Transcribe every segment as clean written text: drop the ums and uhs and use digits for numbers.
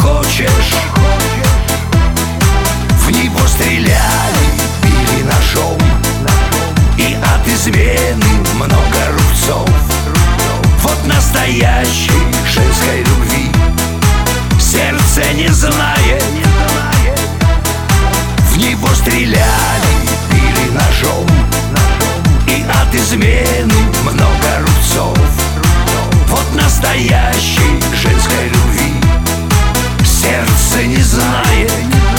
хочешь. В него стреляли, били ножом, и от измены много рубцов. Вот настоящей женской любви сердце не знает. В него стреляли, били ножом, и от измены много рубцов. Вот настоящей женской любви сердце не знает.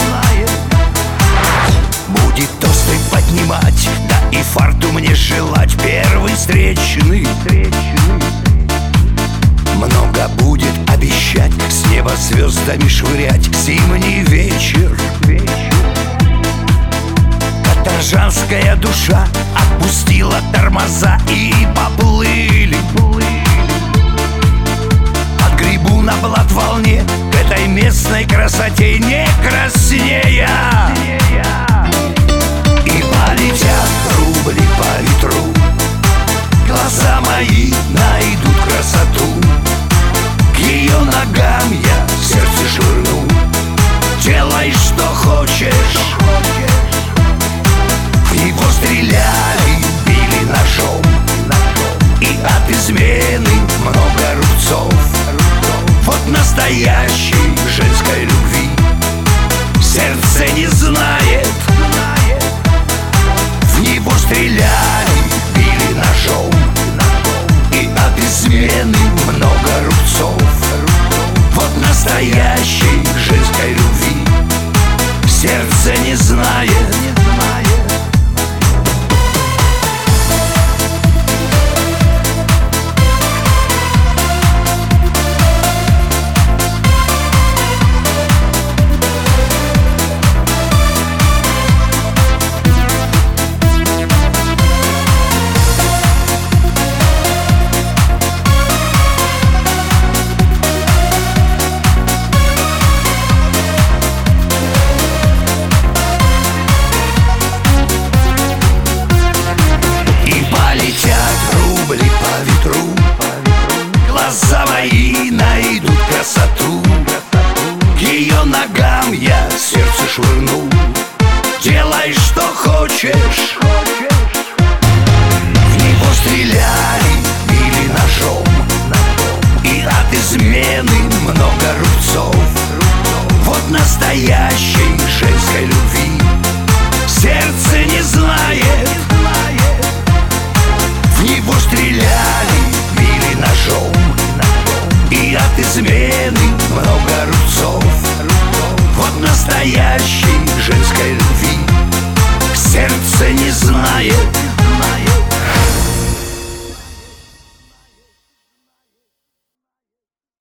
Будет тосты поднимать, да и фарту мне желать первый встречный. Много будет обещать, с неба звездами швырять зимний вечер. Каторжанская душа отпустила тормоза и поплыли. Отгребу на плат-волне к этой местной красоте не краснея. И полетят рубли по ветру, глаза мои найдут красоту. К ее ногам я сердце швырну. Делай, что хочешь. В него стреляли, били ножом, и от измены много рубцов. Вот настоящей женской любви сердце не знает. В него стреляли, били ножом, и от измены много рубцов. Вот настоящей женской любви сердце не знает. По ветру глаза мои найдут красоту. К ее ногам я сердце швырну. Делай, что хочешь. В него стреляли, били ножом, и от измены много рубцов. Вот настоящей женской любви сердце не знает. В него стреляли, били ножом, и от измены много рубцов. Вот настоящей женской любви сердце не знает.